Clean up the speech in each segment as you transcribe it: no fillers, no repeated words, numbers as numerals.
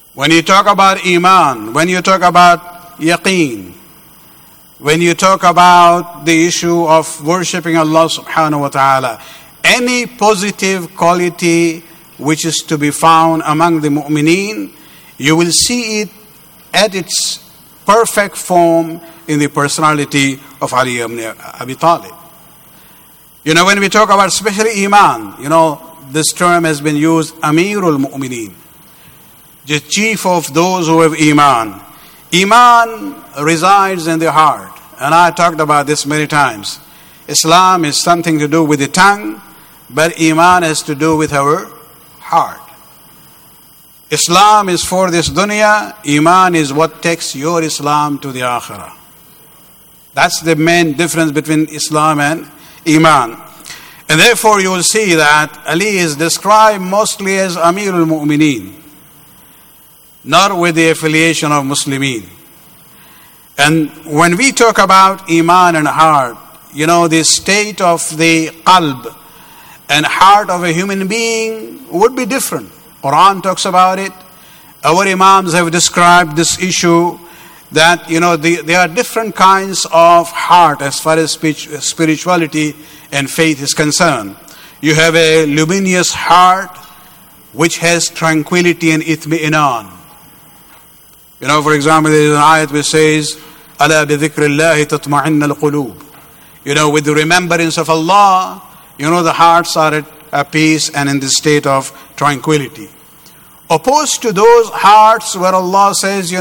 When you talk about Iman, when you talk about Yaqeen, when you talk about the issue of worshipping Allah subhanahu wa ta'ala, any positive quality which is to be found among the mu'mineen, you will see it at its perfect form in the personality of Ali ibn Abi Talib. When we talk about especially Iman, this term has been used, Amirul Mu'mineen, the chief of those who have Iman. Iman resides in the heart. And I talked about this many times. Islam is something to do with the tongue, but Iman has to do with our heart. Islam is for this dunya. Iman is what takes your Islam to the akhirah. That's the main difference between Islam and Iman. And therefore you will see that Ali is described mostly as Amirul Mu'mineen, not with the affiliation of Muslimin. And when we talk about Iman and heart, the state of the qalb and heart of a human being would be different. Quran talks about it. Our Imams have described this issue that, there are different kinds of heart as far as spirituality and faith is concerned. You have a luminous heart which has tranquility and itmi'inan. For example, there is an ayat which says, أَلَا بِذِكْرِ اللَّهِ تَطْمَعِنَّ الْقُلُوبِ. With the remembrance of Allah, the hearts are at peace and in the state of tranquility. Opposed to those hearts where Allah says,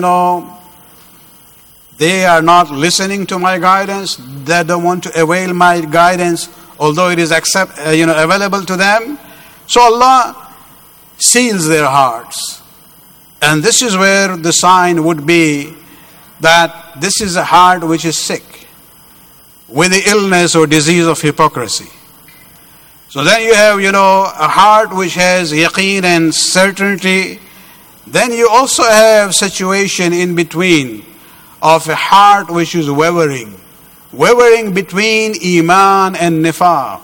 they are not listening to my guidance, they don't want to avail my guidance, although it is available to them. So Allah seals their hearts. And this is where the sign would be that this is a heart which is sick with the illness or disease of hypocrisy. So then you have, a heart which has yaqeen and certainty. Then you also have situation in between of a heart which is wavering between Iman and Nifaq.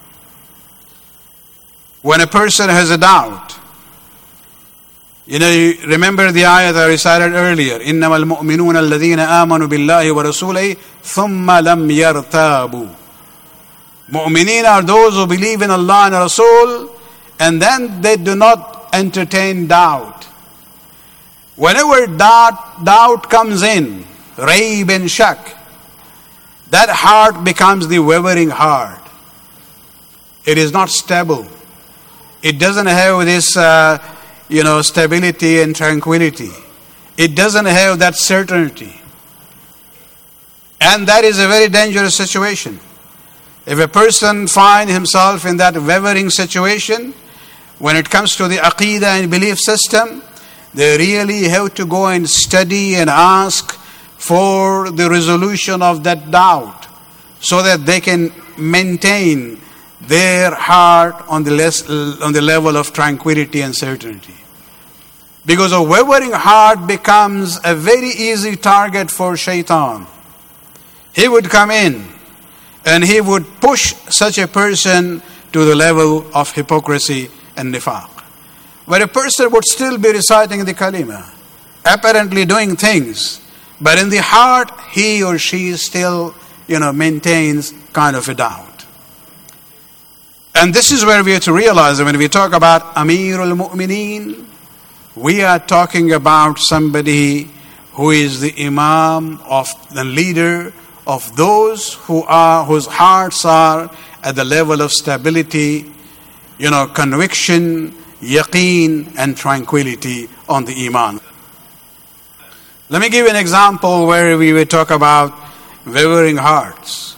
When a person has a doubt, you remember the ayat I recited earlier, إِنَّمَا الْمُؤْمِنُونَ الَّذِينَ آمَنُوا بِاللَّهِ وَرَسُولِهِ ثُمَّ لَمْ يَرْتَابُوا. Mu'mineen are those who believe in Allah and Rasul, and then they do not entertain doubt. Whenever doubt comes in, rayb and shak, that heart becomes the wavering heart. It is not stable. It doesn't have this, stability and tranquility. It doesn't have that certainty. And that is a very dangerous situation. If a person finds himself in that wavering situation, when it comes to the aqidah and belief system, they really have to go and study and ask for the resolution of that doubt so that they can maintain their heart on the level of tranquility and certainty. Because a wavering heart becomes a very easy target for shaitan. He would come in and he would push such a person to the level of hypocrisy and nifaq. Where a person would still be reciting the kalima, apparently doing things, but in the heart he or she still, maintains kind of a doubt. And this is where we have to realize that when we talk about Amirul Mu'mineen, we are talking about somebody who is the Imam of the leader of those whose hearts are at the level of stability, conviction, yaqeen, and tranquility on the Iman. Let me give you an example where we will talk about wavering hearts.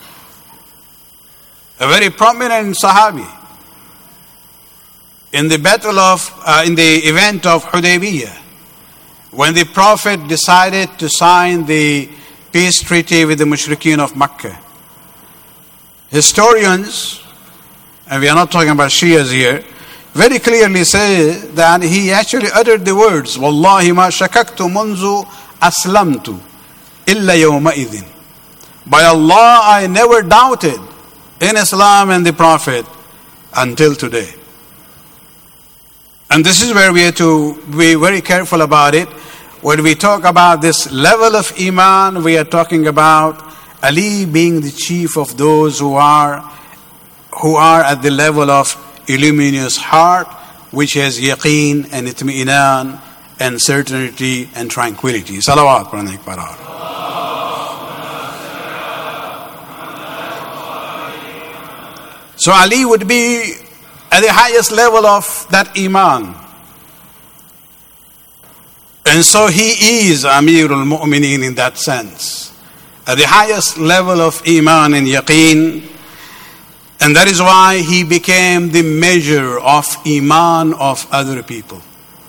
A very prominent Sahabi in the event of Hudaybiyah, when the Prophet decided to sign the peace treaty with the mushrikeen of Makkah. Historians, and we are not talking about Shias here, very clearly say that he actually uttered the words, Wallahi ma shakaktu munzu aslamtu illa yawma'idhin. By Allah, I never doubted in Islam and the Prophet until today. And this is where we have to be very careful about it. When we talk about this level of Iman, we are talking about Ali being the chief of those who are at the level of illuminous heart, which has yaqeen and itmi'inan and certainty and tranquility. Salawat Pranik Parar. So Ali would be at the highest level of that Iman. And so he is Amirul Mu'mineen in that sense. At the highest level of Iman and Yaqeen. And that is why he became the measure of Iman of other people.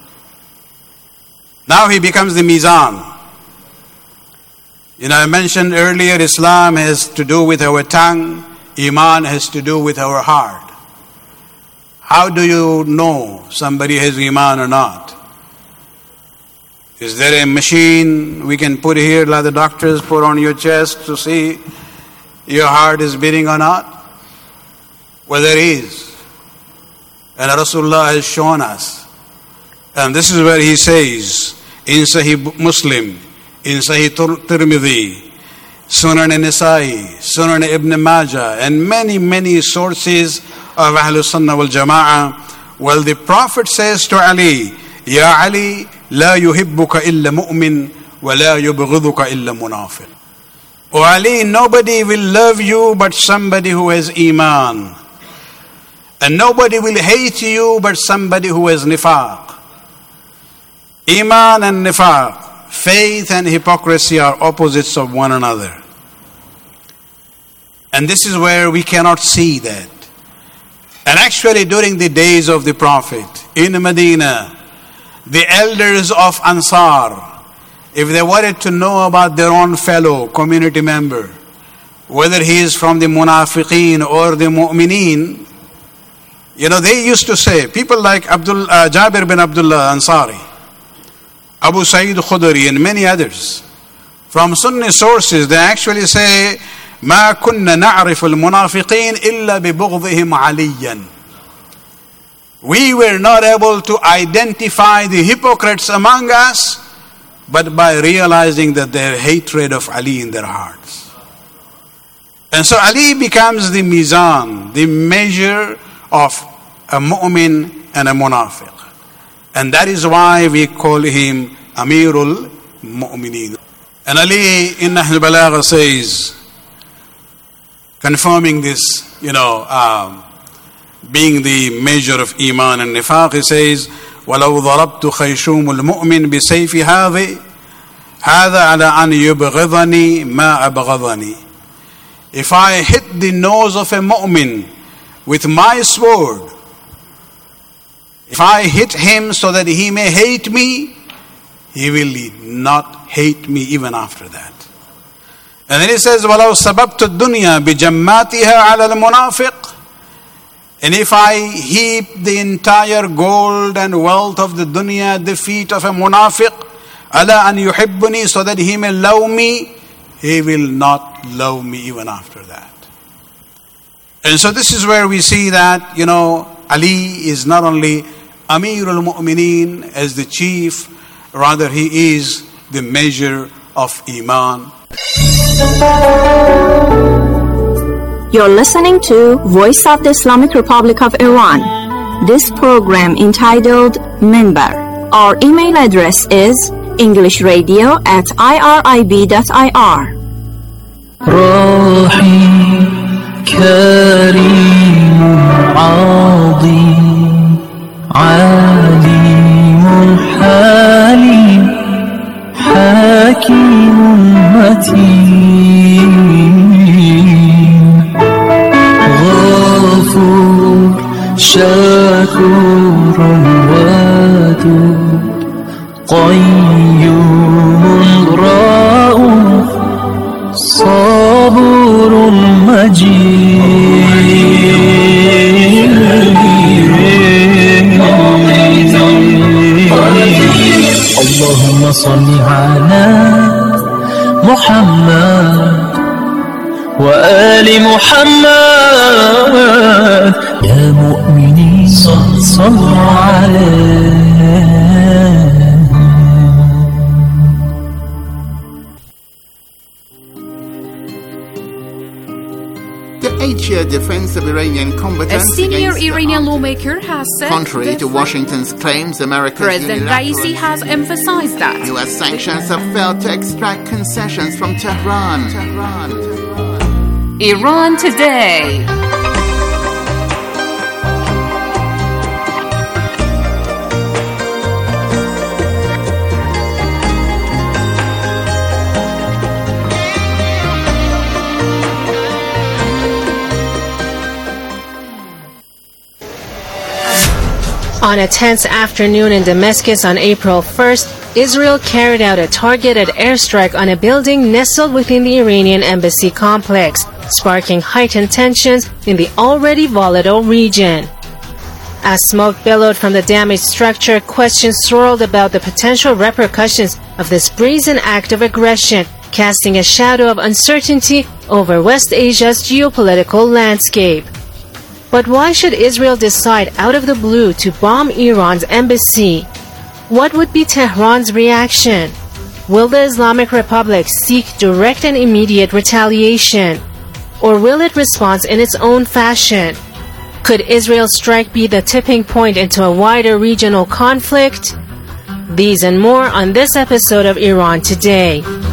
Now he becomes the Mizan. I mentioned earlier, Islam has to do with our tongue. Iman has to do with our heart. How do you know somebody has Iman or not? Is there a machine we can put here like the doctors put on your chest to see your heart is beating or not? Well, there is. And Rasulullah has shown us. And this is where he says, in Sahih Muslim, in Sahih Tirmidhi, Sunan Nasa'i, Sunan Ibn Majah, and many, many sources of Ahlul Sunnah wal Jama'ah. Well, the Prophet says to Ali, Ya Ali, لا يحبك إلا مؤمن ولا يبغضك إلا منافق. O Ali, nobody will love you but somebody who has Iman. And nobody will hate you but somebody who has nifaq. Iman and nifaq, faith and hypocrisy are opposites of one another. And this is where we cannot see that. And actually during the days of the Prophet in Medina, the elders of Ansar, if they wanted to know about their own fellow community member, whether he is from the Munafiqeen or the Mu'mineen, they used to say, people like Jabir bin Abdullah Ansari, Abu Sa'id Khudri and many others, from Sunni sources, they actually say, ما كنا نعرف المنافقين إلا ببغضهم عليا. We were not able to identify the hypocrites among us, but by realizing that their hatred of Ali in their hearts. And so Ali becomes the mizan, the measure of a mu'min and a munafiq. And that is why we call him Amirul Mu'mineen. And Ali in Nahj Balagha says, confirming this, being the measure of Iman and Nifaq, he says, وَلَوْ ضَرَبْتُ خَيْشُومُ الْمُؤْمِنِ بِسَيْفِ هَذَا عَلَى أَنْ يُبْغِضَنِي مَا أَبْغَضَنِي. If I hit the nose of a mu'min with my sword, if I hit him so that he may hate me, he will not hate me even after that. And then he says, وَلَوْ سَبَبْتُ الدُّنْيَا بِجَمَّاتِهَا عَلَى الْمُنَافِقِ. And if I heap the entire gold and wealth of the dunya at the feet of a munafiq, ala an yuhibbuni, so that he may love me, he will not love me even after that. And so this is where we see that, Ali is not only Amirul Mu'mineen as the chief, rather he is the measure of Iman. You're listening to Voice of the Islamic Republic of Iran. This program entitled Minbar. Our email address is englishradio@irib.ir. رحيم كريم عظيم عليم حليم حكيم متين غفور شكور ودود قيوم رؤوف صبور مجيد اللهم صل على محمد وآل محمد يا مؤمنين صلوا عليه. The 8-year defense of Iranian combatants A senior against Iranian the lawmaker has said contrary to Washington's claims, America's President Raisi has emphasized that U.S. sanctions have failed to extract concessions from Tehran. Iran Today. On a tense afternoon in Damascus on April 1st, Israel carried out a targeted airstrike on a building nestled within the Iranian embassy complex, sparking heightened tensions in the already volatile region. As smoke billowed from the damaged structure, questions swirled about the potential repercussions of this brazen act of aggression, casting a shadow of uncertainty over West Asia's geopolitical landscape. But why should Israel decide out of the blue to bomb Iran's embassy? What would be Tehran's reaction? Will the Islamic Republic seek direct and immediate retaliation? Or will it respond in its own fashion? Could Israel's strike be the tipping point into a wider regional conflict? These and more on this episode of Iran Today.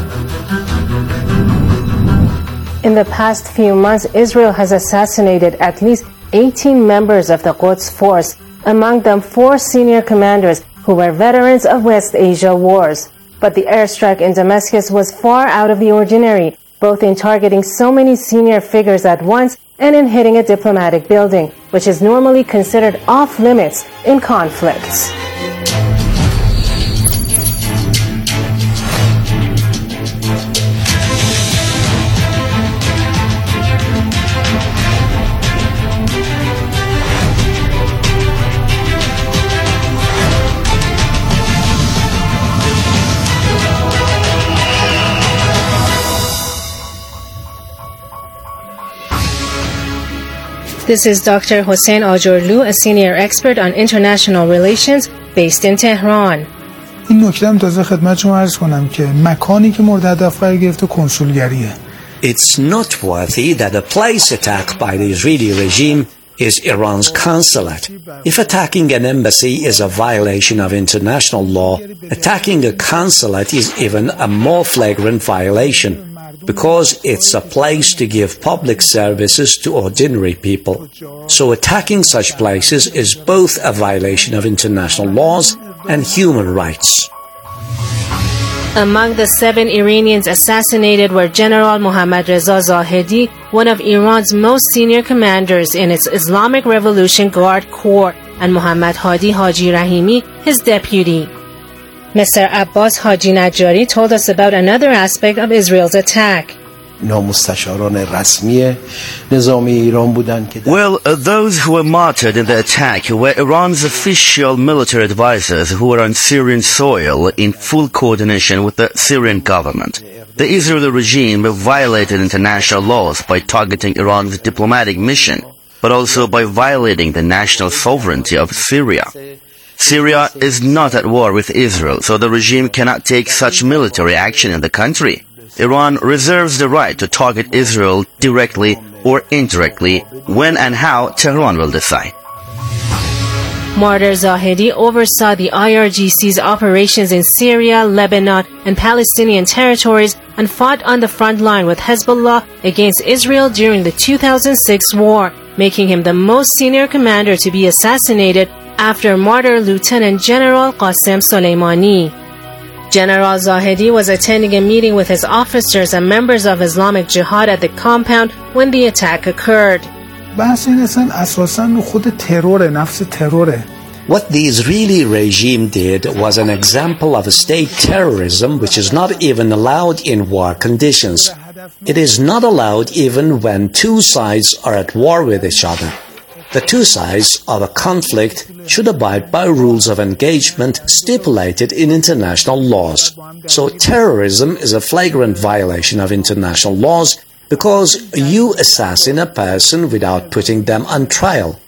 In the past few months, Israel has assassinated at least 18 members of the Quds Force, among them 4 senior commanders who were veterans of West Asia wars. But the airstrike in Damascus was far out of the ordinary, both in targeting so many senior figures at once and in hitting a diplomatic building, which is normally considered off-limits in conflicts. This is Dr. Hossein Ajorlu, a senior expert on international relations based in Tehran. این نکته هم تازه خدمت شما عرض کنم که مکانی که مورد هدف قرار گرفته کنسولگریه. It's noteworthy that the place attacked by the Israeli regime is Iran's consulate. If attacking an embassy is a violation of international law, attacking a consulate is even a more flagrant violation, because it's a place to give public services to ordinary people. So attacking such places is both a violation of international laws and human rights. Among the 7 Iranians assassinated were General Mohammad Reza Zahedi, one of Iran's most senior commanders in its Islamic Revolution Guard Corps, and Mohammad Hadi Haji Rahimi, his deputy. Mr. Abbas Haji Najjari told us about another aspect of Israel's attack. Well, those who were martyred in the attack were Iran's official military advisors who were on Syrian soil in full coordination with the Syrian government. The Israeli regime violated international laws by targeting Iran's diplomatic mission, but also by violating the national sovereignty of Syria. Syria is not at war with Israel, so the regime cannot take such military action in the country. Iran reserves the right to target Israel directly or indirectly when and how Tehran will decide. Martyr Zahedi oversaw the IRGC's operations in Syria, Lebanon, and Palestinian territories and fought on the front line with Hezbollah against Israel during the 2006 war, making him the most senior commander to be assassinated after martyr Lieutenant General Qasem Soleimani. General Zahedi was attending a meeting with his officers and members of Islamic Jihad at the compound when the attack occurred. بحث این اساساً خود تروره، نفس تروره. What the Israeli regime did was an example of state terrorism which is not even allowed in war conditions. It is not allowed even when two sides are at war with each other. The two sides of a conflict should abide by rules of engagement stipulated in international laws. So terrorism is a flagrant violation of international laws because you assassinate a person without putting them on trial.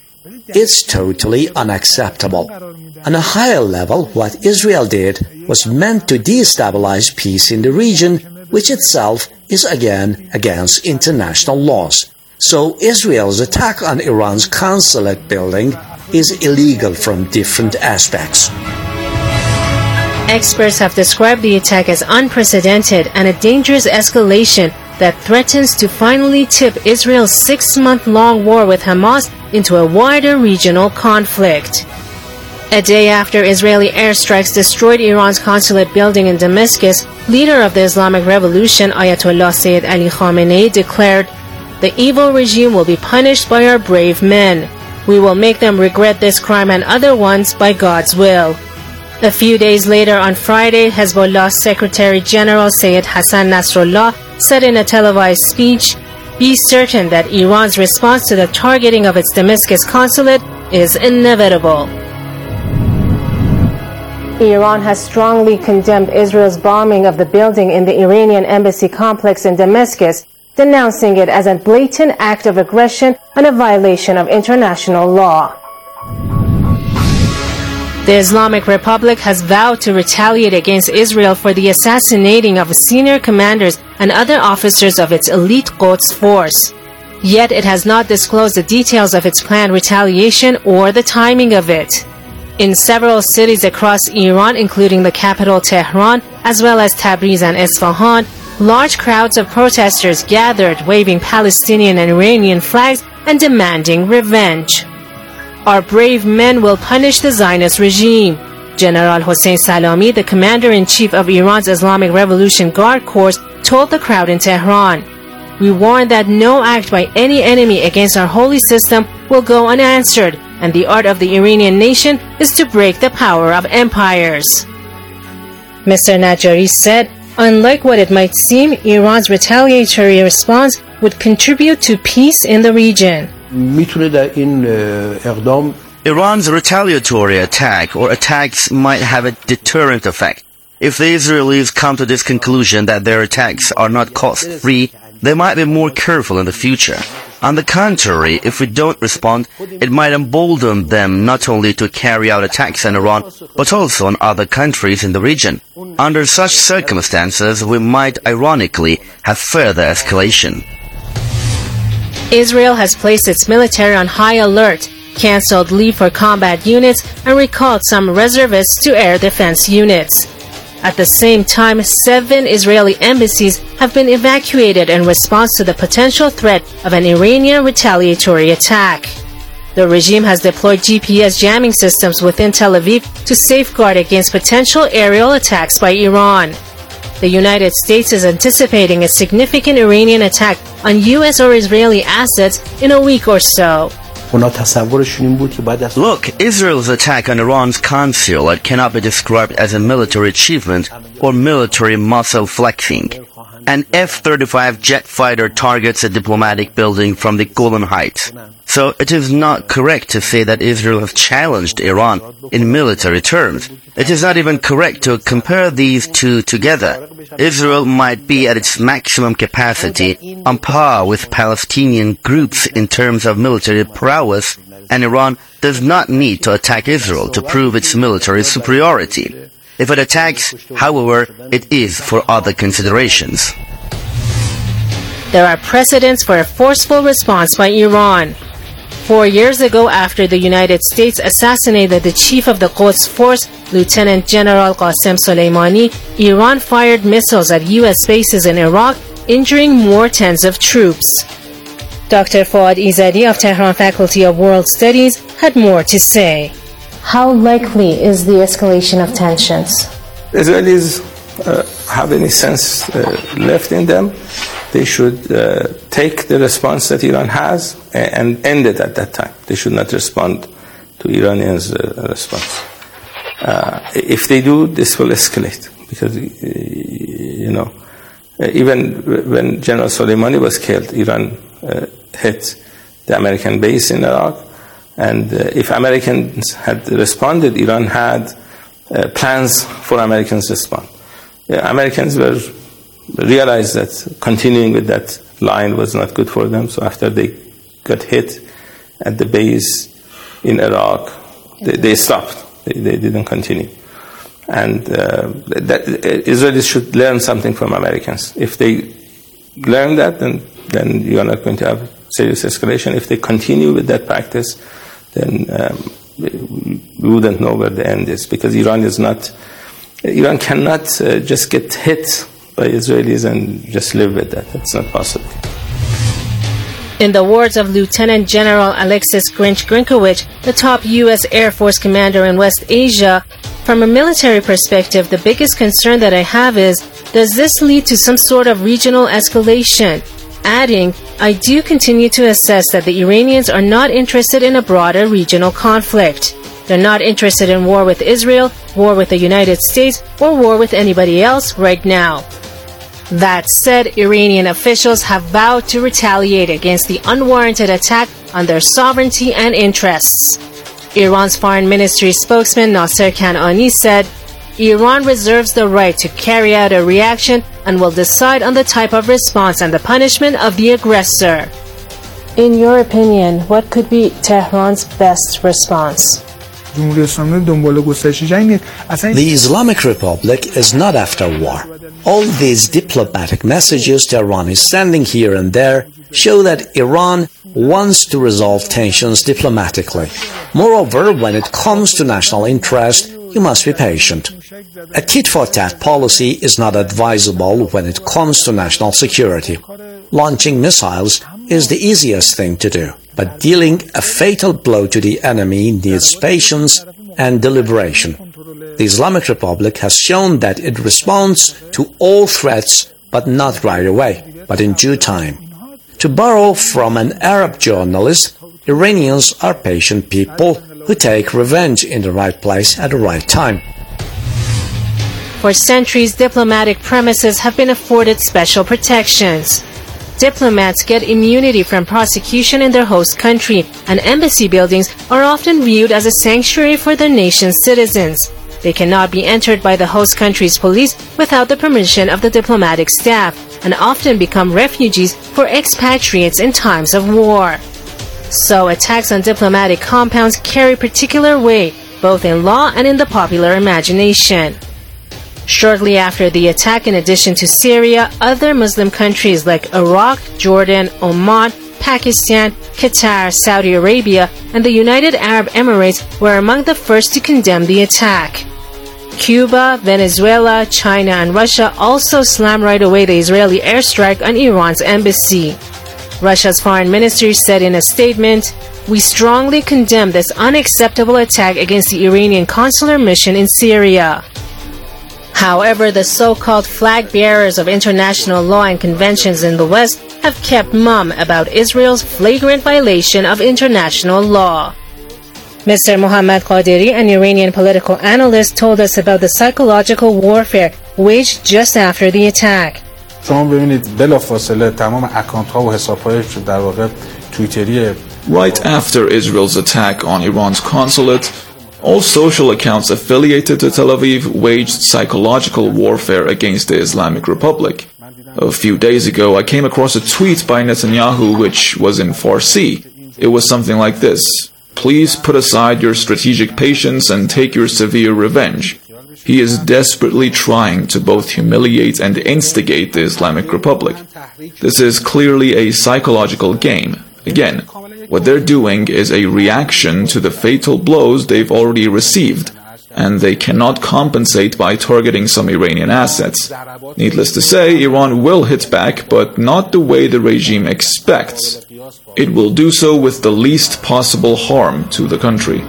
is totally unacceptable. On a higher level, what Israel did was meant to destabilize peace in the region, which itself is again against international laws. So Israel's attack on Iran's consulate building is illegal from different aspects. Experts have described the attack as unprecedented and a dangerous escalation that threatens to finally tip Israel's 6-month-long war with Hamas into a wider regional conflict. A day after Israeli airstrikes destroyed Iran's consulate building in Damascus, leader of the Islamic Revolution Ayatollah Sayyid Ali Khamenei declared, "The evil regime will be punished by our brave men. We will make them regret this crime and other ones by God's will." A few days later, on Friday, Hezbollah's Secretary General Sayyid Hassan Nasrallah said in a televised speech, "Be certain that Iran's response to the targeting of its Damascus consulate is inevitable." Iran has strongly condemned Israel's bombing of the building in the Iranian embassy complex in Damascus, denouncing it as a blatant act of aggression and a violation of international law. The Islamic Republic has vowed to retaliate against Israel for the assassinating of senior commanders and other officers of its elite Quds force. Yet it has not disclosed the details of its planned retaliation or the timing of it. In several cities across Iran, including the capital Tehran, as well as Tabriz and Isfahan, large crowds of protesters gathered waving Palestinian and Iranian flags and demanding revenge. "Our brave men will punish the Zionist regime," General Hossein Salami, the commander-in-chief of Iran's Islamic Revolution Guard Corps, told the crowd in Tehran. "We warn that no act by any enemy against our holy system will go unanswered, and the art of the Iranian nation is to break the power of empires." Mr. Najari said, unlike what it might seem, Iran's retaliatory response would contribute to peace in the region. Iran's retaliatory attack or attacks might have a deterrent effect. If the Israelis come to this conclusion that their attacks are not cost-free, they might be more careful in the future. On the contrary, if we don't respond, it might embolden them not only to carry out attacks on Iran, but also on other countries in the region. Under such circumstances, we might ironically have further escalation. Israel has placed its military on high alert, canceled leave for combat units, and recalled some reservists to air defense units. At the same time, 7 Israeli embassies have been evacuated in response to the potential threat of an Iranian retaliatory attack. The regime has deployed GPS jamming systems within Tel Aviv to safeguard against potential aerial attacks by Iran. The United States is anticipating a significant Iranian attack on U.S. or Israeli assets in a week or so. Look, Israel's attack on Iran's consulate cannot be described as a military achievement or military muscle flexing. An F-35 jet fighter targets a diplomatic building from the Golan Heights. So it is not correct to say that Israel has challenged Iran in military terms. It is not even correct to compare these two together. Israel might be at its maximum capacity, on par with Palestinian groups in terms of military prowess, and Iran does not need to attack Israel to prove its military superiority. If it attacks, however, it is for other considerations. There are precedents for a forceful response by Iran. 4 years ago, after the United States assassinated the chief of the Quds Force, Lieutenant General Qasem Soleimani, Iran fired missiles at U.S. bases in Iraq, injuring more tens of troops. Dr. Fouad Izadi of Tehran Faculty of World Studies had more to say. How likely is the escalation of tensions? Israelis have any sense left in them. They should take the response that Iran has and end it at that time. They should not respond to Iranians' response. If they do, this will escalate because, even when General Soleimani was killed, Iran hit the American base in Iraq. And if Americans had responded, Iran had plans for Americans' response. Americans realized that continuing with that line was not good for them. So after they got hit at the base, in Iraq, they stopped. They didn't continue. And that Israelis should learn something from Americans. If they learn that, then you are not going to have serious escalation. If they continue with that practice, then we wouldn't know where the end is, because Iran cannot just get hit by Israelis and just live with that. That's not possible. In the words of Lieutenant General Alexis Grinkowicz, the top U.S. Air Force commander in West Asia, from a military perspective, the biggest concern that I have is, does this lead to some sort of regional escalation? Adding, I do continue to assess that the Iranians are not interested in a broader regional conflict. They're not interested in war with Israel, war with the United States, or war with anybody else right now. That said, Iranian officials have vowed to retaliate against the unwarranted attack on their sovereignty and interests. Iran's foreign ministry spokesman Nasser Kanani said, Iran reserves the right to carry out a reaction and will decide on the type of response and the punishment of the aggressor. In your opinion, what could be Tehran's best response? The Islamic Republic is not after war. All these diplomatic messages Tehran is sending here and there show that Iran wants to resolve tensions diplomatically. Moreover, when it comes to national interest, you must be patient. A tit-for-tat policy is not advisable when it comes to national security. Launching missiles is the easiest thing to do, but dealing a fatal blow to the enemy needs patience and deliberation. The Islamic Republic has shown that it responds to all threats, but not right away, but in due time. To borrow from an Arab journalist, Iranians are patient people who take revenge in the right place at the right time. For centuries, diplomatic premises have been afforded special protections. Diplomats get immunity from prosecution in their host country, and embassy buildings are often viewed as a sanctuary for their nation's citizens. They cannot be entered by the host country's police without the permission of the diplomatic staff, and often become refugees for expatriates in times of war. So attacks on diplomatic compounds carry particular weight, both in law and in the popular imagination. Shortly after the attack, in addition to Syria, other Muslim countries like Iraq, Jordan, Oman, Pakistan, Qatar, Saudi Arabia, and the United Arab Emirates were among the first to condemn the attack. Cuba, Venezuela, China, and Russia also slammed right away the Israeli airstrike on Iran's embassy. Russia's foreign ministry said in a statement, "We strongly condemn this unacceptable attack against the Iranian consular mission in Syria." However, the so-called flag bearers of international law and conventions in the West have kept mum about Israel's flagrant violation of international law. Mr. Mohammad Qaderi, an Iranian political analyst, told us about the psychological warfare waged just after the attack. Right after Israel's attack on Iran's consulate, all social accounts affiliated to Tel Aviv waged psychological warfare against the Islamic Republic. A few days ago, I came across a tweet by Netanyahu which was in Farsi. It was something like this: "Please put aside your strategic patience and take your severe revenge." He is desperately trying to both humiliate and instigate the Islamic Republic. This is clearly a psychological game. Again, what they're doing is a reaction to the fatal blows they've already received, and they cannot compensate by targeting some Iranian assets. Needless to say, Iran will hit back, but not the way the regime expects. It will do so with the least possible harm to the country.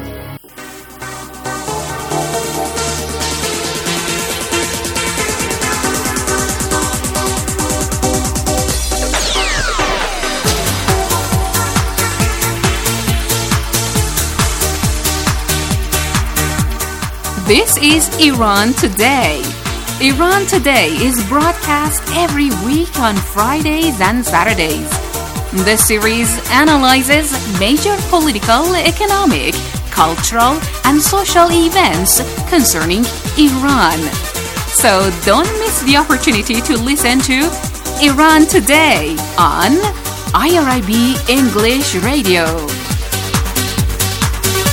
This is Iran Today. Iran Today is broadcast every week on Fridays and Saturdays. The series analyzes major political, economic, cultural, and social events concerning Iran. So don't miss the opportunity to listen to Iran Today on IRIB English Radio.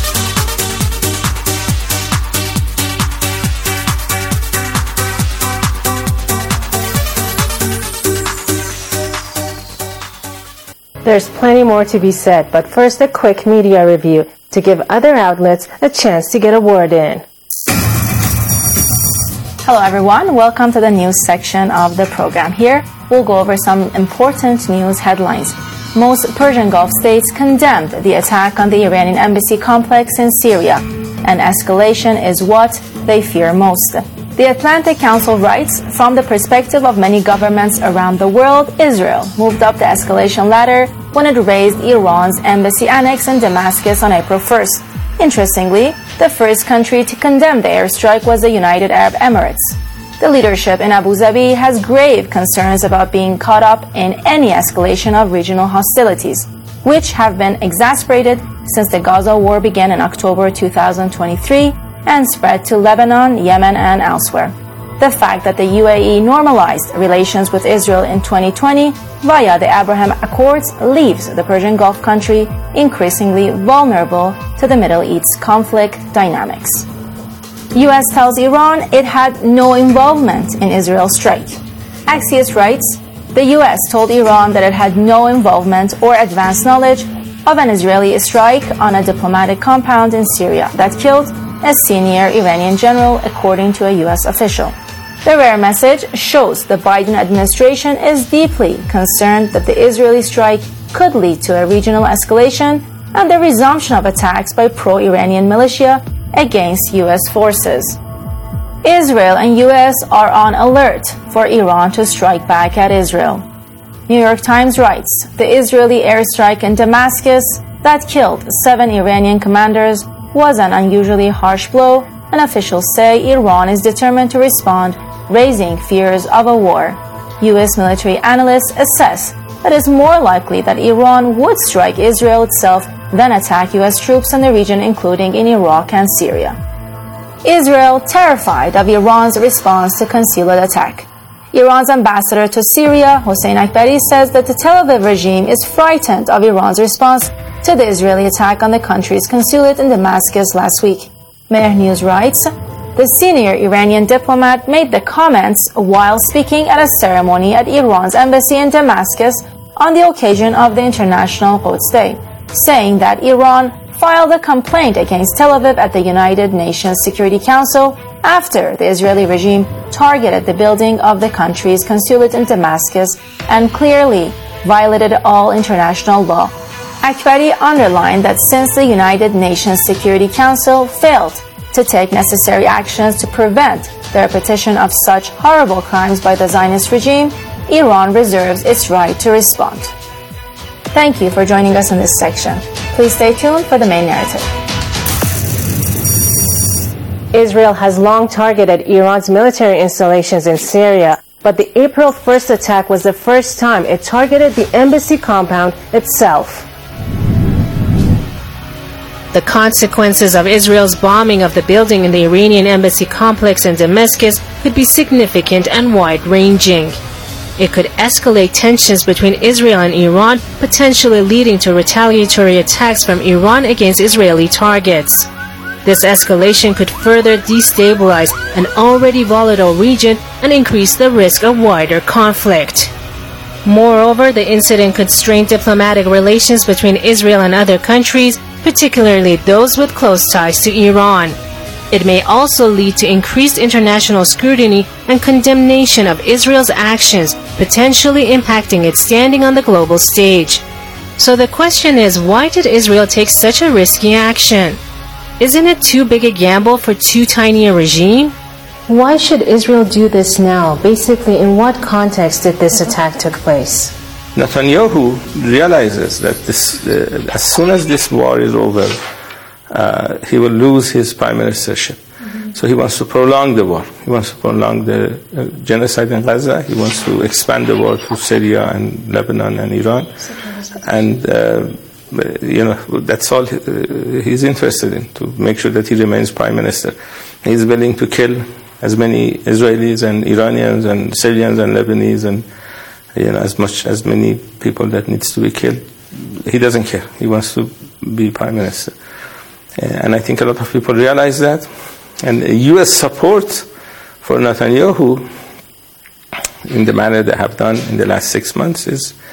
There's plenty more to be said, but first a quick media review to give other outlets a chance to get a word in. Hello everyone, welcome to the news section of the program. Here, we'll go over some important news headlines. Most Persian Gulf states condemned the attack on the Iranian embassy complex in Syria, and escalation is what they fear most. The Atlantic Council writes, from the perspective of many governments around the world, Israel moved up the escalation ladder when it raised Iran's embassy annex in Damascus on April 1st. Interestingly, the first country to condemn the airstrike was the United Arab Emirates. The leadership in Abu Dhabi has grave concerns about being caught up in any escalation of regional hostilities, which have been exacerbated since the Gaza war began in October 2023 and spread to Lebanon, Yemen, and elsewhere. The fact that the UAE normalized relations with Israel in 2020 via the Abraham Accords leaves the Persian Gulf country increasingly vulnerable to the Middle East conflict dynamics. U.S. tells Iran it had no involvement in Israel's strike. Axios writes, the U.S. told Iran that it had no involvement or advanced knowledge of an Israeli strike on a diplomatic compound in Syria that killed a senior Iranian general, according to a U.S. official. The rare message shows the Biden administration is deeply concerned that the Israeli strike could lead to a regional escalation and the resumption of attacks by pro-Iranian militia against U.S. forces. Israel and U.S. are on alert for Iran to strike back at Israel. New York Times writes, the Israeli airstrike in Damascus that killed 7 Iranian commanders was an unusually harsh blow, and officials say Iran is determined to respond, raising fears of a war. U.S. military analysts assess that it's more likely that Iran would strike Israel itself than attack U.S. troops in the region, including in Iraq and Syria. Israel terrified of Iran's response to concealed attack. Iran's ambassador to Syria, Hossein Akbari, says that the Tel Aviv regime is frightened of Iran's response to the Israeli attack on the country's consulate in Damascus last week. Mehr News writes, the senior Iranian diplomat made the comments while speaking at a ceremony at Iran's embassy in Damascus on the occasion of the International Quds Day, saying that Iran filed a complaint against Tel Aviv at the United Nations Security Council after the Israeli regime targeted the building of the country's consulate in Damascus and clearly violated all international law. Akbari underlined that since the United Nations Security Council failed to take necessary actions to prevent the repetition of such horrible crimes by the Zionist regime, Iran reserves its right to respond. Thank you for joining us in this section. Please stay tuned for the main narrative. Israel has long targeted Iran's military installations in Syria, but the April 1st attack was the first time it targeted the embassy compound itself. The consequences of Israel's bombing of the building in the Iranian embassy complex in Damascus could be significant and wide-ranging. It could escalate tensions between Israel and Iran, potentially leading to retaliatory attacks from Iran against Israeli targets. This escalation could further destabilize an already volatile region and increase the risk of wider conflict. Moreover, the incident could strain diplomatic relations between Israel and other countries, particularly those with close ties to Iran. It may also lead to increased international scrutiny and condemnation of Israel's actions, potentially impacting its standing on the global stage. So the question is, why did Israel take such a risky action? Isn't it too big a gamble for too tiny a regime? Why should Israel do this now? Basically, in what context did this attack take place? Netanyahu realizes that as soon as this war is over, he will lose his prime ministership. So he wants to prolong the war. He wants to prolong the genocide in Gaza. He wants to expand the war to Syria and Lebanon and Iran. And, that's all he's interested in, to make sure that he remains prime minister. He's willing to kill as many Israelis and Iranians and Syrians and Lebanese and as many people that needs to be killed. He doesn't care. He wants to be prime minister. And I think a lot of people realize that. And U.S. support for Netanyahu in the manner they have done in the last 6 months is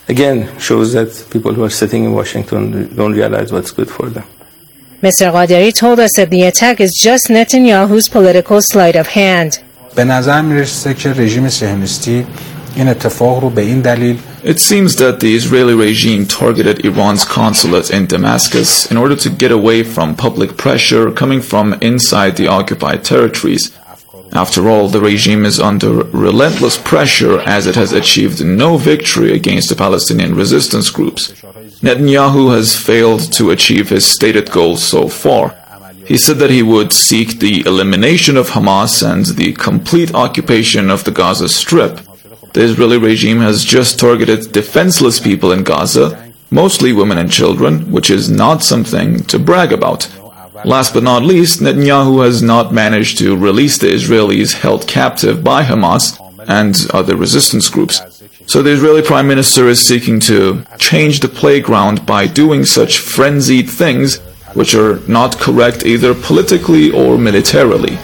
again shows that people who are sitting in Washington don't realize what's good for them. Mr. Qaderi told us that the attack is just Netanyahu's political sleight of hand. به نظر میرسه که رژیم صهیونیستی این اتفاق رو به این دلیل It seems that the Israeli regime targeted Iran's consulate in Damascus in order to get away from public pressure coming from inside the occupied territories. After all, the regime is under relentless pressure as it has achieved no victory against the Palestinian resistance groups. Netanyahu has failed to achieve his stated goals so far. He said that he would seek the elimination of Hamas and the complete occupation of the Gaza Strip. The Israeli regime has just targeted defenseless people in Gaza, mostly women and children, which is not something to brag about. Last but not least, Netanyahu has not managed to release the Israelis held captive by Hamas and other resistance groups. So the Israeli Prime Minister is seeking to change the playground by doing such frenzied things which are not correct either politically or militarily.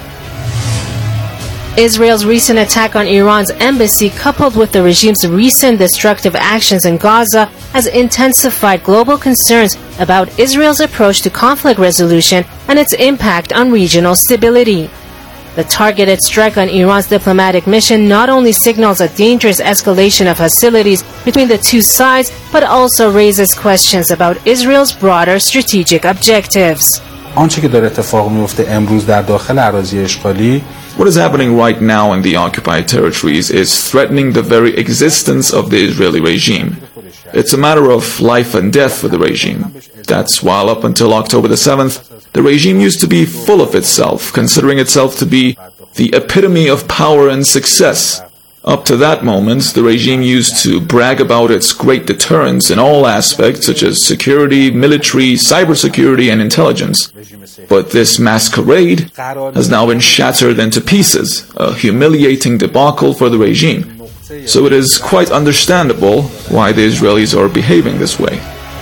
Israel's recent attack on Iran's embassy, coupled with the regime's recent destructive actions in Gaza, has intensified global concerns about Israel's approach to conflict resolution and its impact on regional stability. The targeted strike on Iran's diplomatic mission not only signals a dangerous escalation of hostilities between the two sides, but also raises questions about Israel's broader strategic objectives. آنچه که داره اتفاق میفته امروز در داخل اراضی اشغالی What is happening right now in the occupied territories is threatening the very existence of the Israeli regime. It's a matter of life and death for the regime. That's while up until October the 7th, the regime used to be full of itself, considering itself to be the epitome of power and success. Up to that moment, the regime used to brag about its great deterrence in all aspects such as security, military, cybersecurity, and intelligence. But this masquerade has now been shattered into pieces, a humiliating debacle for the regime. So it is quite understandable why the Israelis are behaving this way.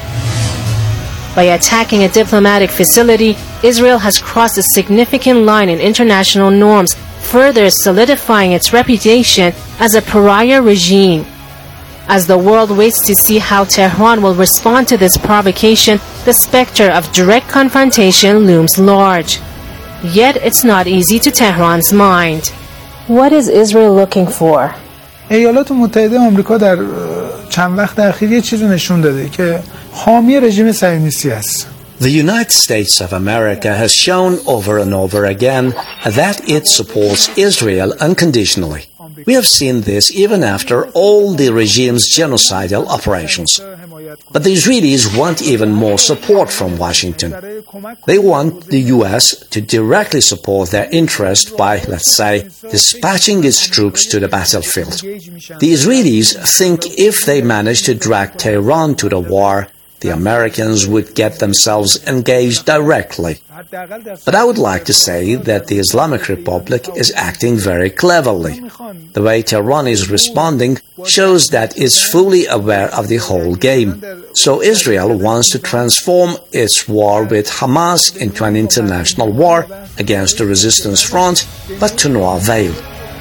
By attacking a diplomatic facility, Israel has crossed a significant line in international norms, further solidifying its reputation as a pariah regime. As the world waits to see how Tehran will respond to this provocation, the specter of direct confrontation looms large. Yet it's not easy to Tehran's mind. What is Israel looking for? ایالات متحده آمریکا در چند وقت اخیر یه چیزی نشون داده که حامی رژیم صهیونیستی است. The United States of America has shown over and over again that it supports Israel unconditionally. We have seen this even after all the regime's genocidal operations. But the Israelis want even more support from Washington. They want the U.S. to directly support their interest by, let's say, dispatching its troops to the battlefield. The Israelis think if they manage to drag Tehran to the war, the Americans would get themselves engaged directly. But I would like to say that the Islamic Republic is acting very cleverly. The way Tehran is responding shows that it's fully aware of the whole game. So Israel wants to transform its war with Hamas into an international war against the resistance front, but to no avail.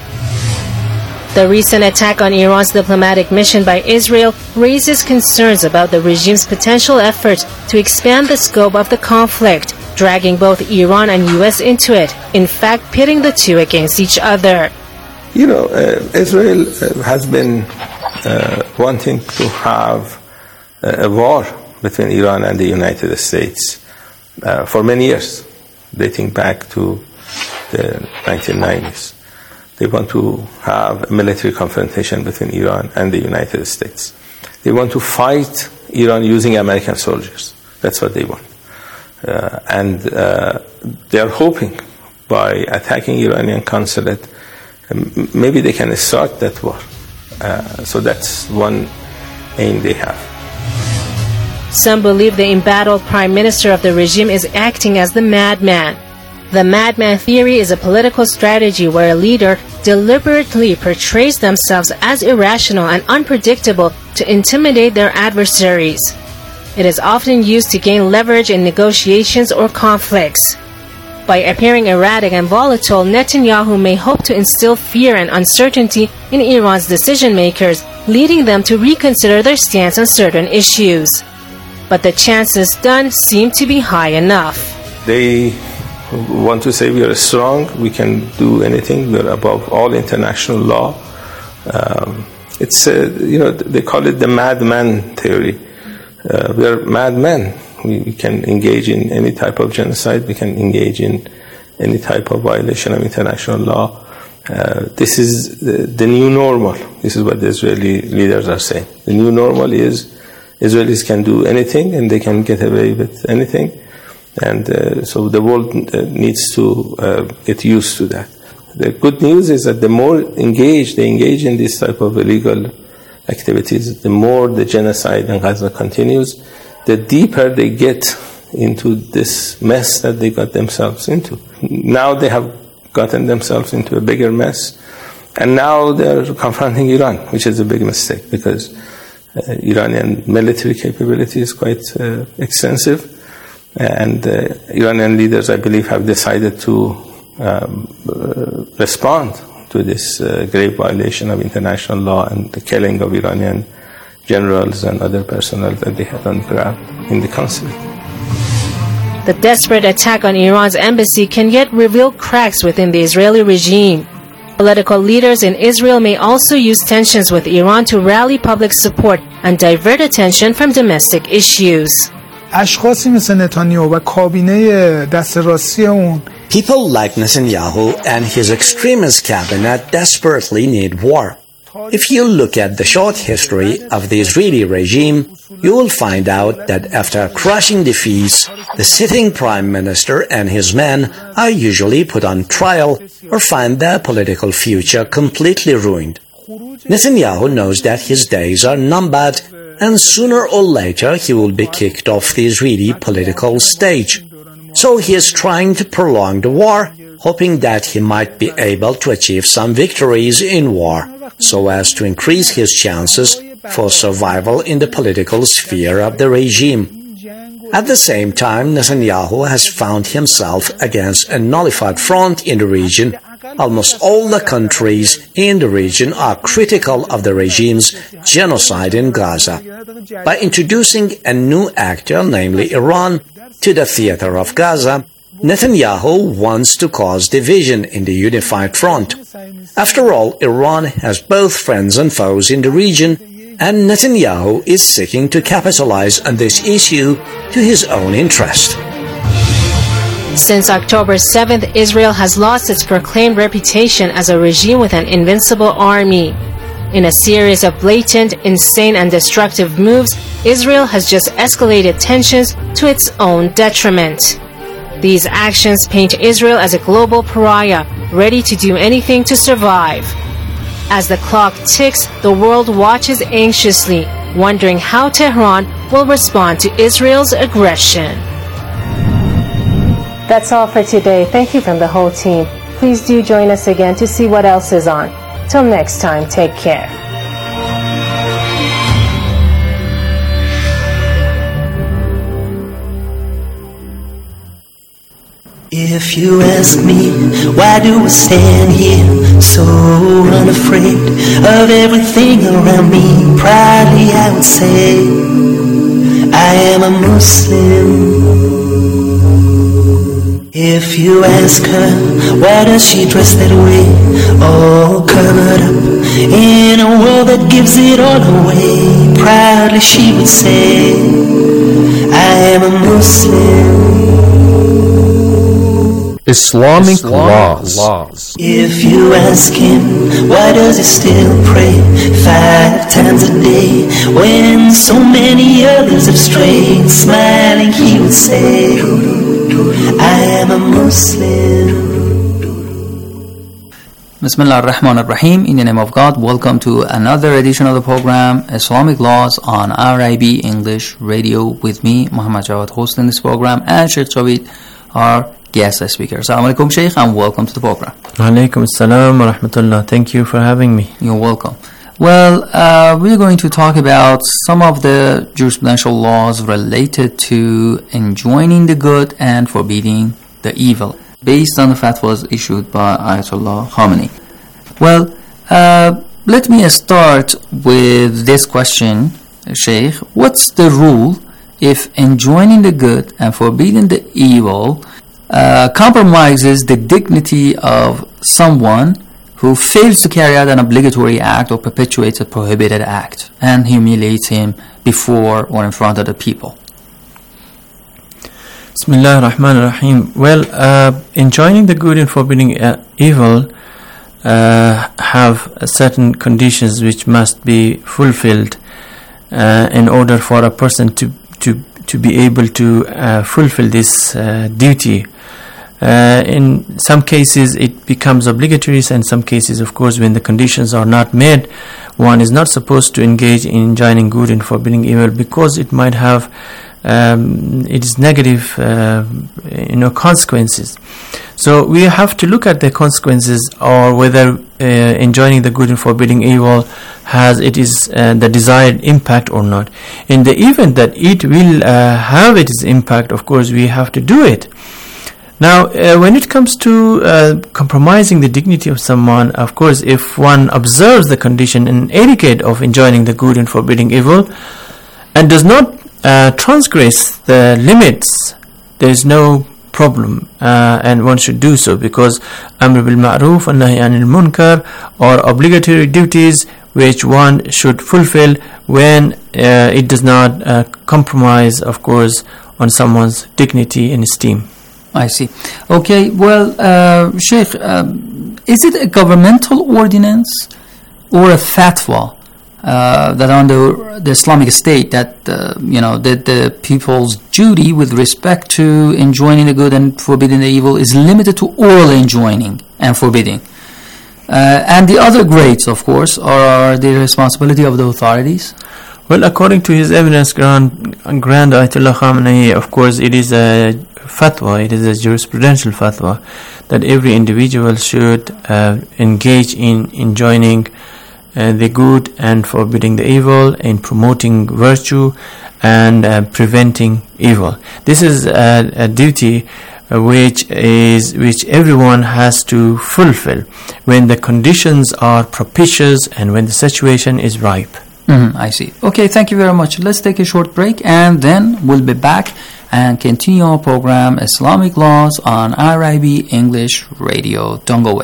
The recent attack on Iran's diplomatic mission by Israel raises concerns about the regime's potential efforts to expand the scope of the conflict, dragging both Iran and U.S. into it, in fact pitting the two against each other. You know, Israel has been wanting to have a war between Iran and the United States for many years, dating back to the 1990s. They want to have a military confrontation between Iran and the United States. They want to fight Iran using American soldiers. That's what they want. And they are hoping by attacking Iranian consulate, maybe they can start that war. So that's one aim they have. Some believe the embattled prime minister of the regime is acting as the madman. The madman theory is a political strategy where a leader deliberately portrays themselves as irrational and unpredictable to intimidate their adversaries. It is often used to gain leverage in negotiations or conflicts. By appearing erratic and volatile, Netanyahu may hope to instill fear and uncertainty in Iran's decision makers, leading them to reconsider their stance on certain issues. But the chances don't seem to be high enough. They want to say we are strong, we can do anything, we are above all international law. They call it the madman theory. We are madmen. We can engage in any type of genocide. We can engage in any type of violation of international law. This is the new normal. This is what the Israeli leaders are saying. The new normal is Israelis can do anything and they can get away with anything. And so the world needs to get used to that. The good news is that the more they engage in this type of illegal activities, the more the genocide in Gaza continues, the deeper they get into this mess that they got themselves into. Now they have gotten themselves into a bigger mess, and now they're confronting Iran, which is a big mistake because Iranian military capability is quite extensive, and Iranian leaders, I believe, have decided to respond to this grave violation of international law and the killing of Iranian generals and other personnel that they had on ground in the consulate. The desperate attack on Iran's embassy can yet reveal cracks within the Israeli regime. Political leaders in Israel may also use tensions with Iran to rally public support and divert attention from domestic issues. اشخاصی مثل نتانیاهو و کابینه دست راستی اون People like Netanyahu and his extremist cabinet desperately need war. If you look at the short history of the Israeli regime, you will find out that after crushing defeats, the sitting prime minister and his men are usually put on trial or find their political future completely ruined. Netanyahu knows that his days are numbered, and sooner or later he will be kicked off the Israeli political stage. So he is trying to prolong the war, hoping that he might be able to achieve some victories in war, so as to increase his chances for survival in the political sphere of the regime. At the same time, Netanyahu has found himself against a nullified front in the region. Almost all the countries in the region are critical of the regime's genocide in Gaza. By introducing a new actor, namely Iran, to the theater of Gaza, Netanyahu wants to cause division in the unified front. After all, Iran has both friends and foes in the region, and Netanyahu is seeking to capitalize on this issue to his own interest. Since October 7th, Israel has lost its proclaimed reputation as a regime with an invincible army. In a series of blatant, insane, and destructive moves, Israel has just escalated tensions to its own detriment. These actions paint Israel as a global pariah, ready to do anything to survive. As the clock ticks, the world watches anxiously, wondering how Tehran will respond to Israel's aggression. That's all for today. Thank you from the whole team. Please do join us again to see what else is on. Till next time, take care. If you ask me, why do I stand here so unafraid of everything around me? Proudly I would say, I am a Muslim. If you ask her, why does she dress that way, all covered up in a world that gives it all away? Proudly she would say, I am a Muslim. Islamic laws. If you ask him, why does he still pray 5 times a day when so many others have strayed? Smiling he would say, I am a Muslim. Bismillah ar-Rahman ar-Rahim. In the name of God, welcome to another edition of the program Islamic Laws on RIB English Radio with me, Muhammad Jawad, hosting this program, and Sheikh Javid, our guest speaker. Assalamu alaikum, Sheikh, and welcome to the program. Alaikum assalam wa rahmatullah. Thank you for having me. You're welcome. Well, we're going to talk about some of the jurisprudential laws related to enjoining the good and forbidding the evil. based on the fatwas issued by Ayatollah Khamenei. Well, let me start with this question, Sheikh. What's the rule if enjoining the good and forbidding the evil compromises the dignity of someone who fails to carry out an obligatory act or perpetuates a prohibited act and humiliates him before or in front of the people? Bismillah ar-Rahman ar-Rahim. Well, enjoining the good and forbidding evil have certain conditions which must be fulfilled in order for a person to be able to fulfill this duty. In some cases it becomes obligatory, and in some cases, of course, when the conditions are not met, one is not supposed to engage in enjoining good and forbidding evil, because it might have it is negative consequences. So we have to look at the consequences, or whether enjoining the good and forbidding evil has the desired impact or not. In the event that it will have its impact, of course we have to do it. Now, when it comes to compromising the dignity of someone, of course, if one observes the condition and etiquette of enjoining the good and forbidding evil and does not transgress the limits, there is no problem, and one should do so, because Amr bil Ma'ruf and Nahy anil Munkar are obligatory duties which one should fulfill when it does not compromise, of course, on someone's dignity and esteem. I see. Okay, well, Sheikh, is it a governmental ordinance or a fatwa that under the Islamic State that that the people's duty with respect to enjoining the good and forbidding the evil is limited to oral enjoining and forbidding, and the other grades, of course, are the responsibility of the authorities? Well, according to His Eminence Grand Ayatollah Khamenei, of course, it is a fatwa, it is a jurisprudential fatwa that every individual should engage in enjoining the good and forbidding the evil, in promoting virtue and preventing evil. This is a duty which everyone has to fulfill when the conditions are propitious and when the situation is ripe. I see. Okay, thank you very much. Let's take a short break and then we'll be back and continue our program Islamic Laws on RIB English Radio. Don't go away.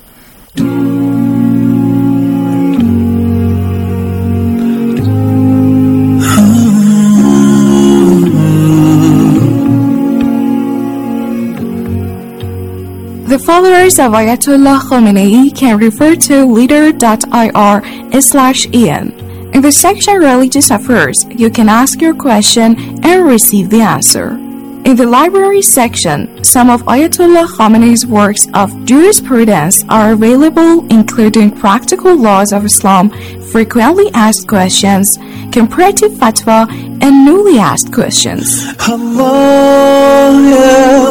The followers of Ayatollah Khamenei can refer to leader.ir/en. In the section Religious Affairs, you can ask your question and receive the answer. In the Library section, some of Ayatollah Khamenei's works of jurisprudence are available, including Practical Laws of Islam, Frequently Asked Questions, Comparative Fatwa, and Newly Asked Questions. Allah, ya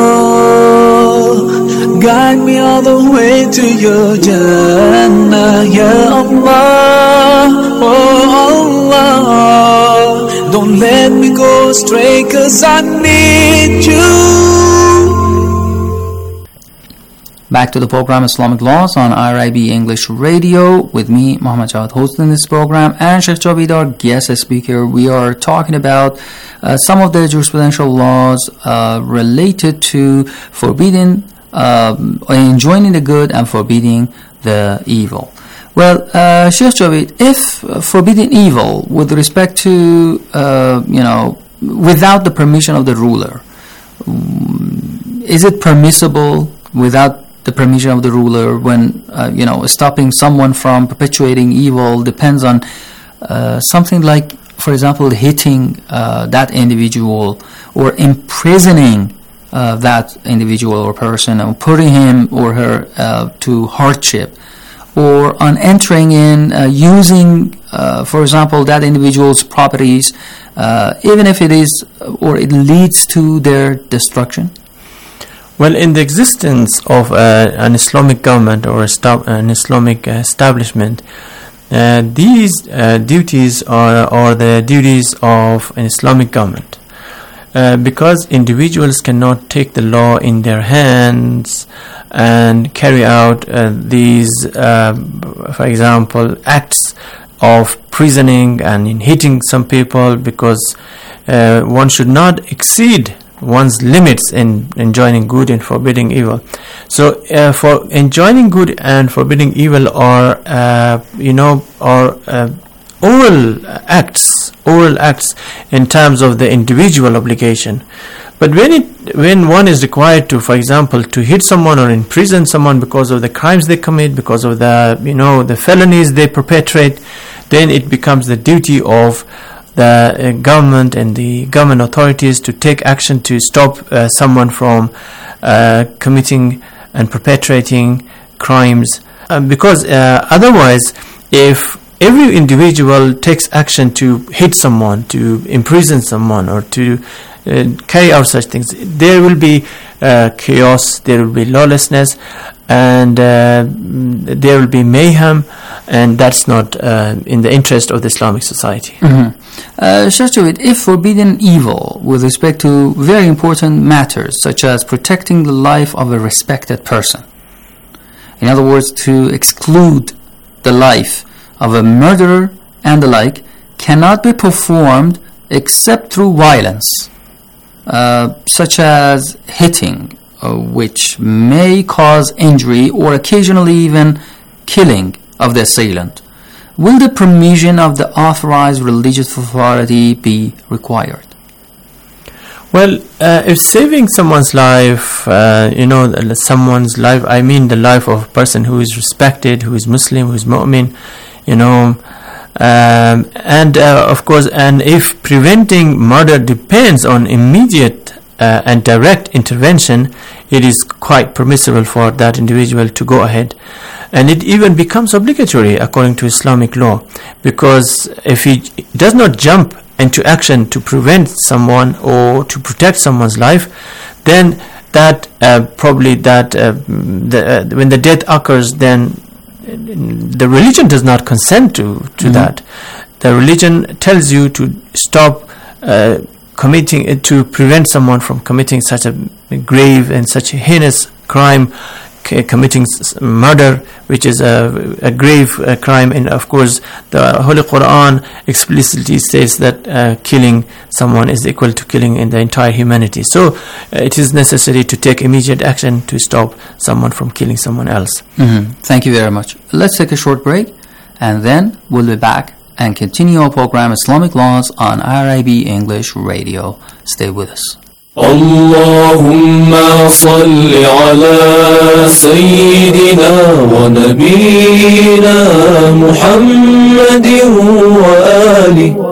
Allah, guide me all the way to your Jannah, ya Allah, oh Allah, don't let me go astray, 'cause I need you. Back to the program Islamic Laws on RIB English Radio with me, Muhammad Jawad, hosting this program, and Sheikh Javid, our guest speaker. We are talking about some of the jurisprudential laws related to forbidding, enjoining the good and forbidding the evil. Well, Sheikh Javid, if forbidding evil with respect to, without the permission of the ruler, is it permissible without the permission of the ruler when, stopping someone from perpetuating evil depends on something like, for example, hitting that individual or imprisoning that individual or person and putting him or her to hardship, or on entering in, using, for example, that individual's properties, even if it is or it leads to their destruction? Well, in the existence of an Islamic government or an Islamic establishment, these duties are the duties of an Islamic government. because individuals cannot take the law in their hands and carry out these, for example, acts of prisoning and hitting some people, because one should not exceed one's limits in enjoining good and forbidding evil. So for enjoining good and forbidding evil are oral acts in terms of the individual obligation. But when one is required to, for example, to hit someone or imprison someone because of the crimes they commit, because of the felonies they perpetrate, then it becomes the duty of the government and the government authorities to take action to stop someone from committing and perpetrating crimes. Because otherwise, if every individual takes action to hit someone, to imprison someone, or to carry out such things, there will be chaos, there will be lawlessness, and there will be mayhem, and that's not in the interest of the Islamic society. Mm-hmm. Sheikh Javed, if forbidden evil with respect to very important matters such as protecting the life of a respected person, in other words, to exclude the life of a murderer and the like, cannot be performed except through violence, such as hitting, which may cause injury or occasionally even killing of the assailant, will the permission of the authorized religious authority be required? Well, if saving someone's life, someone's life, I mean the life of a person who is respected, who is Muslim, who is mu'min, and of course, and if preventing murder depends on immediate and direct intervention, it is quite permissible for that individual to go ahead. And it even becomes obligatory according to Islamic law, because if he does not jump into action to prevent someone or to protect someone's life, then that when the death occurs, then the religion does not consent to that. The religion tells you to stop committing, to prevent someone from committing such a grave and such a heinous crime, committing murder, which is a grave crime. And of course, the Holy Quran explicitly states that killing someone is equal to killing in the entire humanity. So it is necessary to take immediate action to stop someone from killing someone else. Mm-hmm. Thank you very much. Let's take a short break, and then we'll be back and continue our program Islamic Laws on RIB English Radio. Stay with us. اللهم صل على سيدنا ونبينا محمد وآله.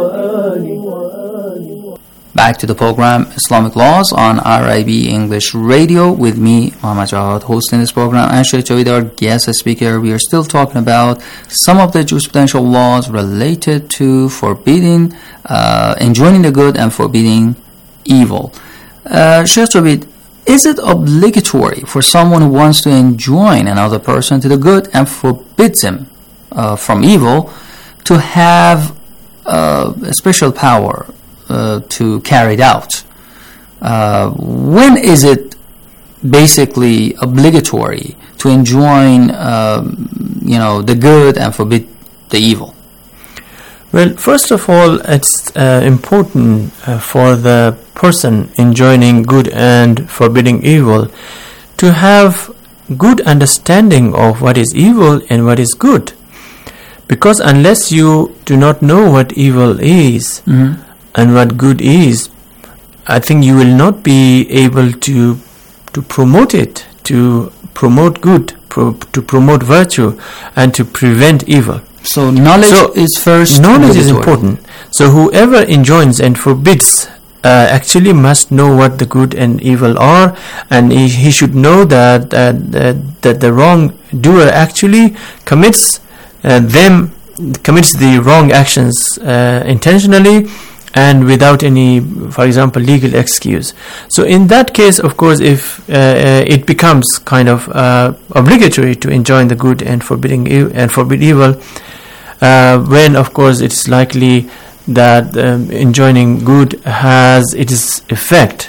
Back to the program Islamic Laws on RIB English Radio with me, Muhammad Jawad, hosting this program, and Sheikh Javed, our guest speaker. We are still talking about some of the jurisprudential laws related to forbidding, enjoining the good and forbidding evil. Sheikh Javed, is it obligatory for someone who wants to enjoin another person to the good and forbids him from evil to have a special power to carry it out? When is it basically obligatory to enjoin the good and forbid the evil? Well, first of all, it's important for the person enjoining good and forbidding evil to have good understanding of what is evil and what is good. Because unless you do not know what evil is and what good is, I think you will not be able to promote it, to promote good, to promote virtue, and to prevent evil. So knowledge is first. Knowledge is important. So whoever enjoins and forbids actually must know what the good and evil are, and he should know that the wrongdoer actually commits the wrong actions intentionally and without any, for example, legal excuse. So in that case, of course, if it becomes kind of obligatory to enjoin the good and forbid evil, when of course it's likely that enjoining good has its effect.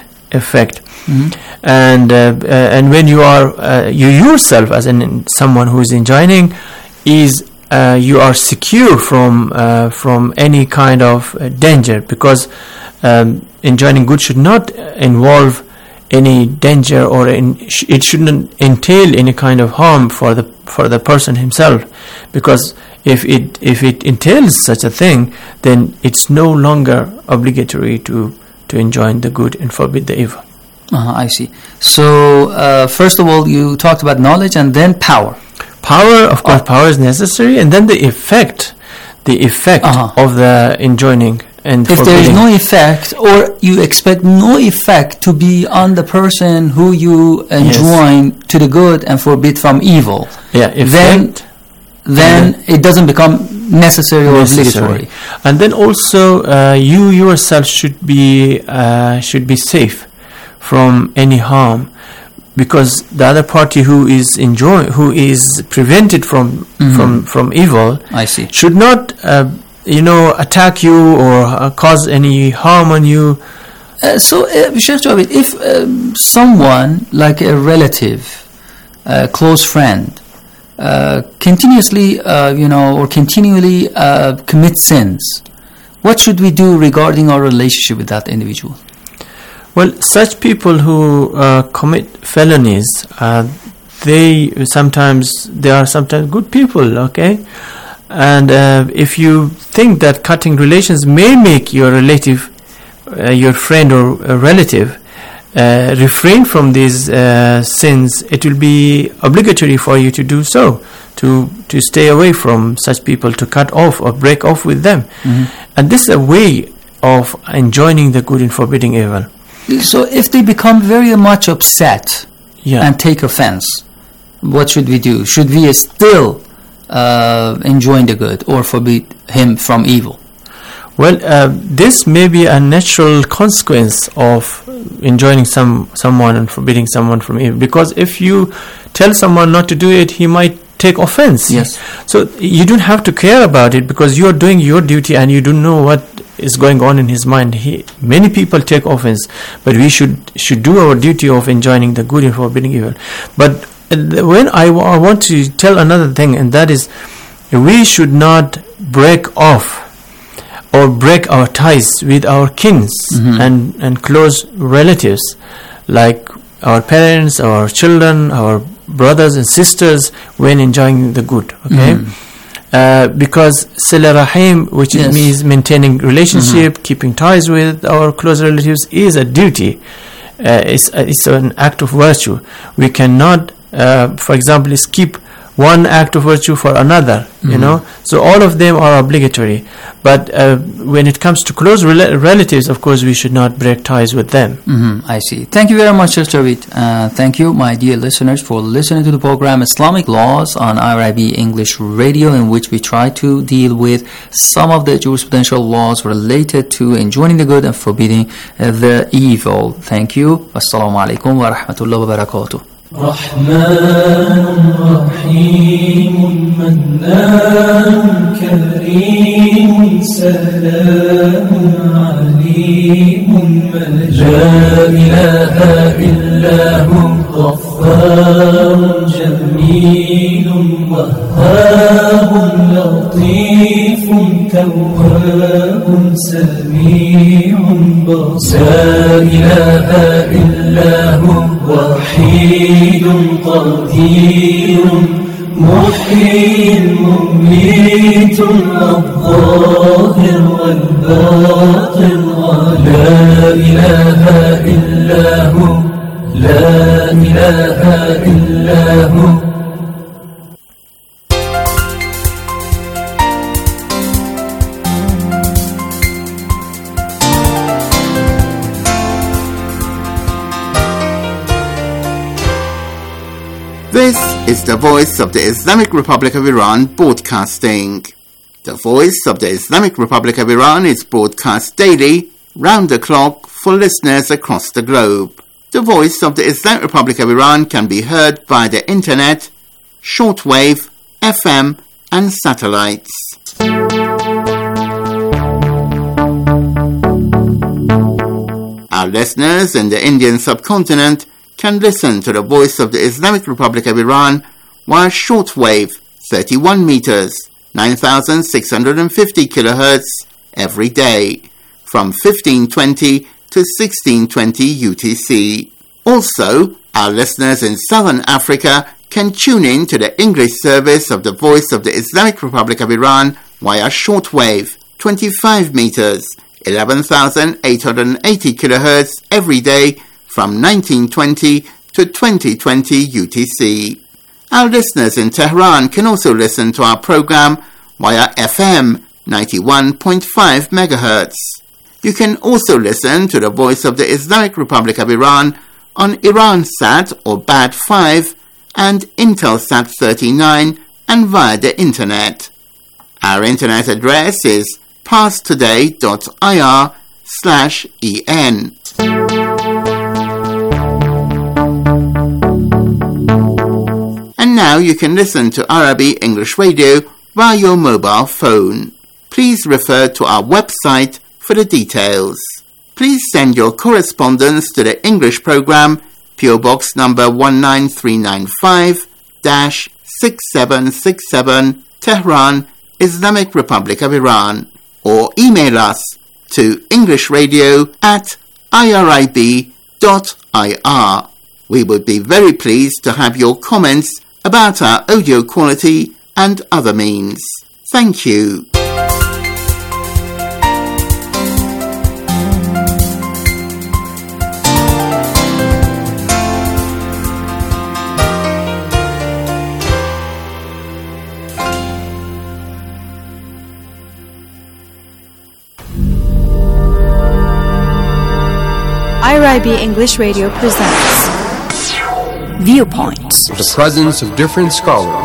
And when you are you yourself as someone who is enjoining is you are secure from any kind of danger, because enjoining good should not involve any danger, or it shouldn't entail any kind of harm for the person himself, because if it entails such a thing, then it's no longer obligatory to enjoin the good and forbid the evil. I see. So first of all, you talked about knowledge and then power. Power, of course, power is necessary, and then the effect of the enjoining and if forbidding. there is no effect, or you expect no effect to be on the person who you enjoin to the good and forbid from evil, then it doesn't become necessary or obligatory. And then also you yourself should be safe from any harm, because the other party who is prevented from evil, I see, should not attack you or cause any harm on you. So Sheikh Javed, if someone like a relative, a close friend, continuously or continually commits sins, what should we do regarding our relationship with that individual? Well, such people who commit felonies, they are sometimes good people, okay? And if you think that cutting relations may make your relative, your friend or a relative, refrain from these sins, it will be obligatory for you to do so, to stay away from such people, to cut off or break off with them. And this is a way of enjoining the good and forbidding evil. So if they become very much upset and take offense, what should we do? Should we still enjoin the good or forbid him from evil? Well, this may be a natural consequence of enjoining someone and forbidding someone from evil, because if you tell someone not to do it, he might take offense. Yes. So you don't have to care about it, because you are doing your duty and you don't know what is going on in his mind. Many people take offense, but we should do our duty of enjoining the good and forbidding evil. But when I want to tell another thing, and that is, we should not break off or break our ties with our kins and close relatives, like our parents, our children, our brothers and sisters, when enjoying the good, okay? Because Sila Rahim, which means maintaining relationship, keeping ties with our close relatives, is a duty. It's an act of virtue. We cannot, for example, skip one act of virtue for another, so all of them are obligatory. But when it comes to close relatives, of course, we should not break ties with them. I see. Thank you very much, Sheikh Javed. Thank you, my dear listeners, for listening to the program Islamic Laws on IRIB English Radio, in which we try to deal with some of the jurisprudential laws related to enjoining the good and forbidding the evil. Thank you. Assalamu alaikum wa rahmatullahi wa barakatuh. رحمن رحيم منان كريم سلام عليم من لا إله إلا هو غفار جميل وهاب لطيف تواب سميع بصير لا إله إلا هو وحيد قدير محيي مميت الظاهر والباطن لا إله إلا هو لا إله إلا هو. This is the Voice of the Islamic Republic of Iran broadcasting. The Voice of the Islamic Republic of Iran is broadcast daily, round the clock, for listeners across the globe. The Voice of the Islamic Republic of Iran can be heard by the internet, shortwave, FM and satellites. listeners in the Indian subcontinent can listen to the Voice of the Islamic Republic of Iran via shortwave 31 meters, 9,650 kilohertz every day from 1520 to 1620 UTC. Also, our listeners in Southern Africa can tune in to the English service of the Voice of the Islamic Republic of Iran via shortwave 25 meters, 11,880 kilohertz every day from 1920 to 2020 UTC. Our listeners in Tehran can also listen to our program via FM 91.5 MHz. You can also listen to the Voice of the Islamic Republic of Iran on Iransat or BAD 5 and Intelsat 39 and via the Internet. Our Internet address is parstoday.ir/en. And now you can listen to Arabic English Radio via your mobile phone. Please refer to our website for the details. Please send your correspondence to the English program, PO Box number 19395-6767, Tehran, Islamic Republic of Iran, or email us to englishradio@irib.ir. We would be very pleased to have your comments about our audio quality and other means. Thank you. IRIB English Radio presents Viewpoints. The presence of different scholars.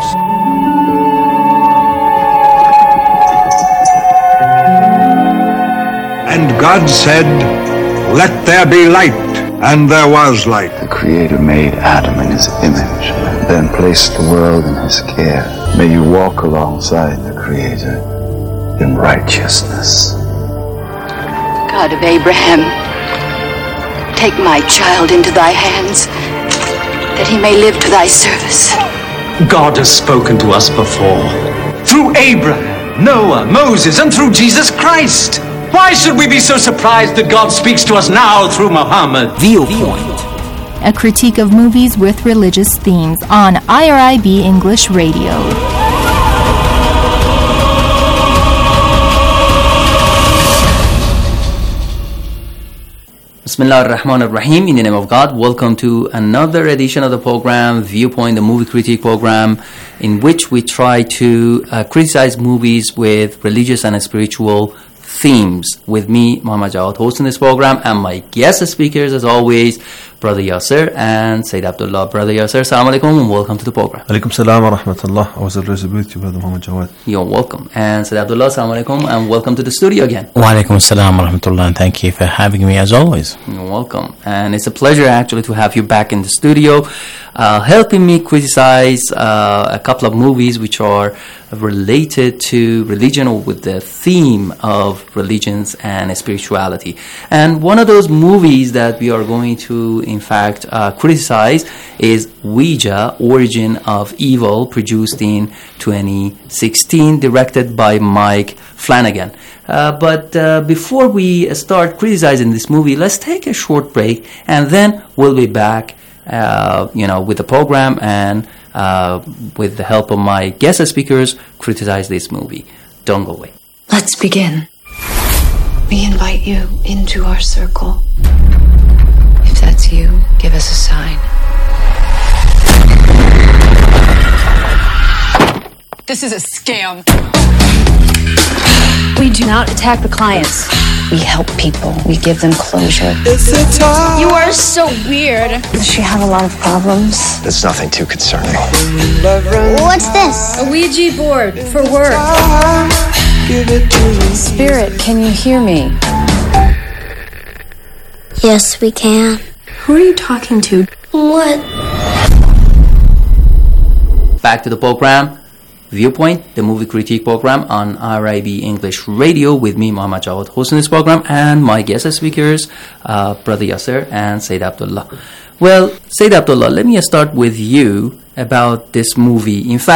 And God said, "Let there be light," and there was light. The Creator made Adam in his image, then placed the world in his care. May you walk alongside the Creator in righteousness. God of Abraham, take my child into thy hands, that he may live to thy service. God has spoken to us before, through Abraham, Noah, Moses, and through Jesus Christ. Why should we be so surprised that God speaks to us now through Muhammad? Viewpoint. A critique of movies with religious themes on IRIB English Radio. Bismillah ar-Rahman ar-Rahim. In the name of God, welcome to another edition of the program, Viewpoint, the movie critique program, in which we try to criticize movies with religious and spiritual themes. With me, Muhammad Jawad, hosting this program, and my guest speakers, as always, Brother Yasser and Sayyid Abdullah. Brother Yasser, assalamu alaikum and welcome to the program. Alaikum salam wa rahmatullah. I was always with you, Brother Muhammad Jawad. You're welcome. And Sayyid Abdullah, assalamu alaikum and welcome to the studio again. Wa alaikum salam wa rahmatullah, and thank you for having me as always. You're welcome. And it's a pleasure actually to have you back in the studio, helping me criticize a couple of movies which are related to religion or with the theme of religions and spirituality. And one of those movies that we are going to, in fact, criticize is Ouija, Origin of Evil, produced in 2016, directed by Mike Flanagan. But before we start criticizing this movie, let's take a short break, and then we'll be back with the program and with the help of my guest speakers, criticize this movie. Don't go away. Let's begin. We invite you into our circle. If that's you, give us a sign. This is a scam. We do not attack the clients. We help people. We give them closure. You are so weird. Does she have a lot of problems? There's nothing too concerning. What's this? A Ouija board for work. Spirit, can you hear me? Yes, we can. Who are you talking to? What? Back to the program. Viewpoint, the movie critique program on RIB English Radio with me, Muhammad Jawad, hosting this program, and my guest speakers, Brother Yasser and Sayyid Abdullah. Well, Sayyid Abdullah, let me start with you about this movie. In fact,